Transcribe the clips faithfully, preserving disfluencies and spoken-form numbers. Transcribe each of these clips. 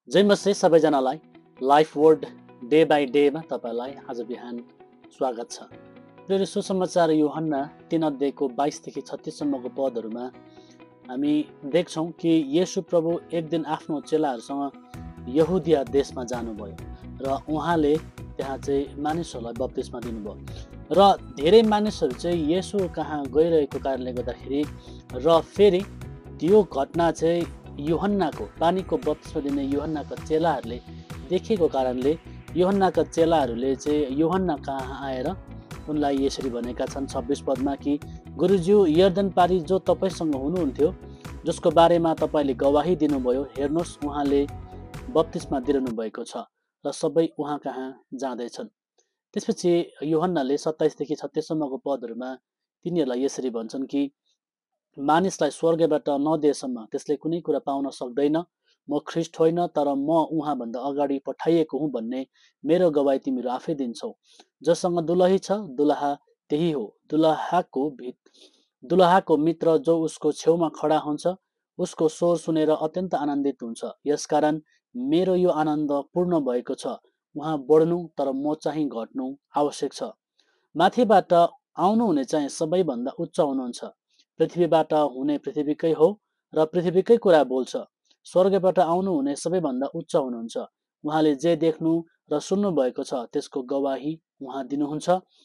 जय मसी सबैजनालाई life word day by डेमा तपाईलाई आज बिहान स्वागत छ। प्रिय सुसमाचार यूहन्ना तीन अध्यायको बाइसदेखि छत्तीससम्मको पदहरूमा हामी देख्छौँ कि येशू प्रभु एक दिन आफ्नो चेलाहरूसँग यहुदिया देशमा जानुभयो र उहाँले त्यहाँ चाहिँ मानिसहरूलाई बप्तिस्मा दिनुभयो र धेरै मानिसहरू चाहिँ येशू कहाँ गइरहेको कारणले गर्दाखेरि र फेरि त्यो घटना चाहिँ यूहन्नाको पानीको बप्तिस्मा दिने यूहन्नाका चेलाहरूले देखेको कारणले यूहन्नाका चेलाहरूले चाहिँ यूहन्ना कहाँ आएर उनलाई यसरी भनेका छन् छब्बिस पदमा कि गुरुज्यू यर्दन पारी जो तपाईँसँग हुनुहुन्थ्यो, जसको बारेमा तपाईँले गवाही दिनुभयो, हेर्नुहोस् उहाँले बप्तिस्मा दिइरहनु भएको छ र सबै उहाँ कहाँ जाँदैछन्। त्यसपछि यूहन्नाले सत्ताइसदेखि छत्तीससम्मको पदहरूमा तिनीहरूलाई यसरी भन्छन् कि मानिसलाई स्वर्गबाट नदिएसम्म त्यसले कुनै कुरा पाउन सक्दैन। म ख्रिस्ट होइन, तर म उहाँभन्दा अगाडि पठाइएको हुँ भन्ने मेरो गवाही तिमीहरू आफै दिन्छौ। जससँग दुलही छ, दुलहा त्यही हो। दुलहाको भित दुलहाको मित्र जो उसको छेउमा खडा हुन्छ, उसको स्वर सुनेर अत्यन्त आनन्दित हुन्छ। यसकारण मेरो यो आनन्द पूर्ण भएको छ। उहाँ बढ्नु तर म चाहिँ घट्नु आवश्यक छ। माथिबाट आउनुहुने चाहिँ सबैभन्दा उच्च हुनुहुन्छ। पृथ्वीबाट हुने पृथ्वीकै हो र पृथ्वीकै कुरा बोल्छ। स्वर्गबाट आउनुहुने सबैभन्दा उच्च हुनुहुन्छ। उहाँले जे देख्नु र सुन्नु भएको छ त्यसको गवाही उहाँ दिनुहुन्छ,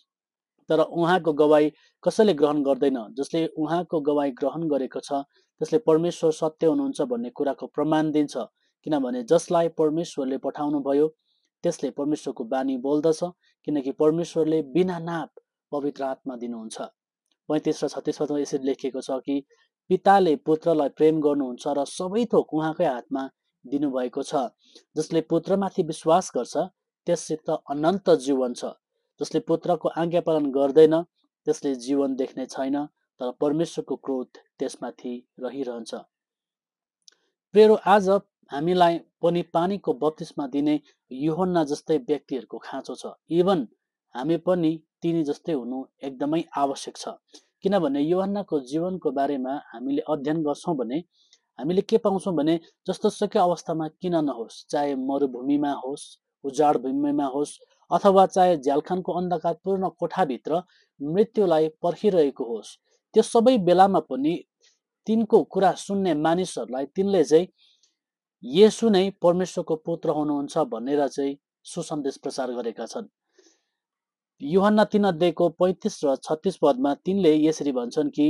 तर उहाँको गवाही कसैले ग्रहण गर्दैन। जसले उहाँको गवाही ग्रहण गरेको छ त्यसले परमेश्वर सत्य हुनुहुन्छ भन्ने कुराको प्रमाण दिन्छ, किनभने जसलाई परमेश्वरले पठाउनु भयो त्यसले परमेश्वरको बानी बोल्दछ, किनकि परमेश्वरले बिना नाप पवित्र आत्मा दिनुहुन्छ। पैँतिस र छत्तीस पदमा यसरी लेखिएको छ कि पिताले पुत्रलाई प्रेम गर्नुहुन्छ र सबै थोक उहाँकै हातमा दिनुभएको छ। जसले पुत्रमाथि विश्वास गर्छ त्यससित अनन्त जीवन छ। जसले पुत्रको आज्ञा पालन गर्दैन त्यसले जीवन देख्ने छैन, तर परमेश्वरको क्रोध त्यसमाथि रहिरहन्छ। प्रियो, आज हामीलाई पनि पानीको बप्तिस्मा दिने यूहन्ना जस्तै व्यक्तिहरूको खाँचो छ। इभन हामी पनि तिनी जस्तै हुनु एकदमै आवश्यक छ, किनभने यूहन्नाको जीवनको बारेमा हामीले अध्ययन गर्छौँ भने हामीले के पाउँछौँ भने जस्तो सुकै अवस्थामा किन नहोस्, चाहे मरुभूमिमा होस्, उजाड भूमिमा होस्, अथवा चाहे झ्यालखानको अन्धकारपूर्ण कोठाभित्र मृत्युलाई पर्खिरहेको होस्, त्यो सबै बेलामा पनि तिनको कुरा सुन्ने मानिसहरूलाई तिनले चाहिँ येशू नै परमेश्वरको पुत्र हुनुहुन्छ भनेर चाहिँ सुसन्देश प्रचार गरेका छन्। यूहन्ना तीन अध्यायको पैँतिस र छत्तीस पदमा तिनले यसरी भन्छन् कि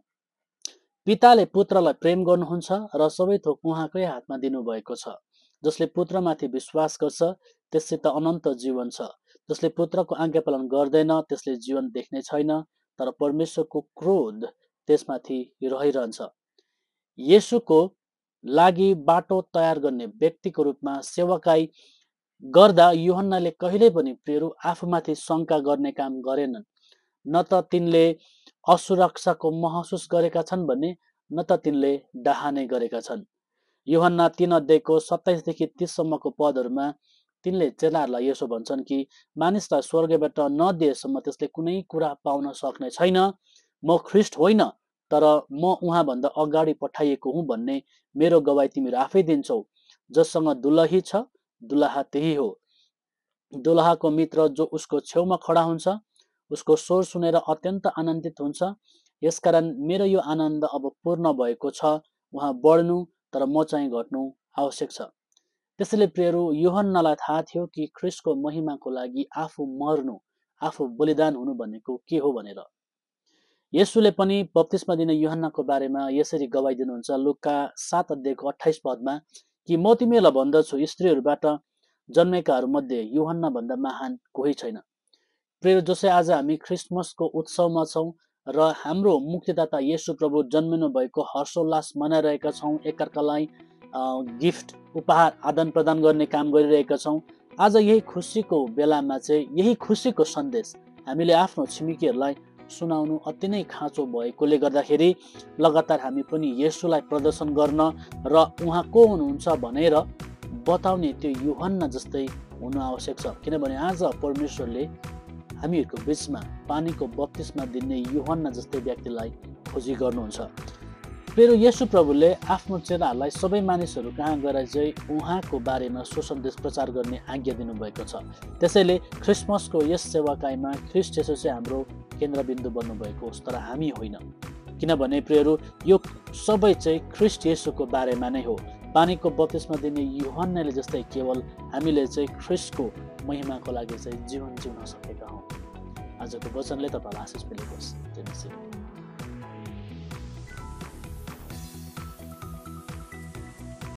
पिताले पुत्रलाई प्रेम गर्नुहुन्छ र सबै थोक उहाँकै हातमा दिनुभएको छ। जसले पुत्रमाथि विश्वास गर्छ त्यससित अनन्त जीवन छ। जसले पुत्रको आज्ञा पालन गर्दैन त्यसले जीवन देख्ने छैन, तर परमेश्वरको क्रोध त्यसमाथि रहिरहन्छ। येशूको लागि बाटो तयार गर्ने व्यक्तिको रूपमा सेवकाई गर्दा यूहन्नाले कहिल्यै पनि प्रियहरू आफूमाथि शङ्का गर्ने काम गरेनन्। न त तिनले असुरक्षाको महसुस गरेका छन् भने न त तिनले डहानै गरेका छन्। यूहन्ना तीन अध्यायको सत्ताइसदेखि तीससम्मको पदहरूमा तिनले चेलाहरूलाई यसो भन्छन् कि मानिसलाई स्वर्गबाट नदिएसम्म त्यसले कुनै कुरा पाउन सक्ने छैन। म ख्रिस्ट होइन, तर म उहाँभन्दा अगाडि पठाइएको हुँ भन्ने मेरो गवाही तिमीहरू आफै दिन्छौ। जससँग दुलही छ, दुलहा त्यही हो। दुलहाको मित्र जो उसको छेउमा खडा हुन्छ, उसको स्वर सुनेर अत्यन्त आनन्दित हुन्छ। यसकारण मेरो यो आनन्द अब पूर्ण भएको छ। उहाँ बढ्नु तर म चाहिँ घट्नु आवश्यक छ। त्यसैले प्रियहरू, यूहन्नालाई थाहा थियो कि ख्रिस्टको महिमाको लागि आफू मर्नु, आफू बलिदान हुनु भनेको के हो भनेर। येशूले पनि बप्तिस्मा दिने यूहन्नाको बारेमा यसरी गवाही दिनुहुन्छ लुका सात अध्यायको अट्ठाइस पदमा कि म तिमीहरूलाई भन्दछु, स्त्रीहरूबाट जन्मेकाहरू मध्ये यूहन्ना भन्दा महान कोही छैन। प्रिय, जसै आज हामी क्रिसमसको उत्सवमा छौँ र हाम्रो मुक्तिदाता येशू प्रभु जन्मिनु भएको हर्षोल्लास मनाइरहेका छौँ, एकअर्कालाई गिफ्ट उपहार आदान प्रदान गर्ने काम गरिरहेका छौँ। आज यही खुसीको बेलामा चाहिँ यही खुसीको सन्देश हामीले आफ्नो छिमेकीहरूलाई सुनाउनु अति नै खाँचो भएकोले गर्दाखेरि लगातार हामी पनि येशूलाई प्रदर्शन गर्न र उहाँ को हुनुहुन्छ भनेर बताउने त्यो यूहन्ना जस्तै हुनु आवश्यक छ। किनभने आज परमेश्वरले हामीहरूको बिचमा पानीको बप्तिस्मा दिने यूहन्ना जस्तै व्यक्तिलाई खोजी गर्नुहुन्छ। प्रियहरू येशू प्रभुले आफ्नो चेलाहरूलाई सबै मानिसहरू कहाँ गएर चाहिँ उहाँको बारेमा सुसन्देश प्रचार गर्ने आज्ञा दिनुभएको छ। त्यसैले क्रिसमसको यस सेवाकाईमा ख्रीष्ट येशू चाहिँ हाम्रो केन्द्रबिन्दु बन्नुभएको होस्, तर हामी होइन। किनभने प्रियहरू यो सबै चाहिँ ख्रीष्ट येशूको बारेमा नै हो। पानीको बप्तिस्मा दिने यूहन्नाले जस्तै केवल हामीले चाहिँ ख्रीष्टको महिमाको लागि चाहिँ जीवन जिउन सकेका हौँ। आजको वचनले तपाईँलाई आशिष मिलेको होस्।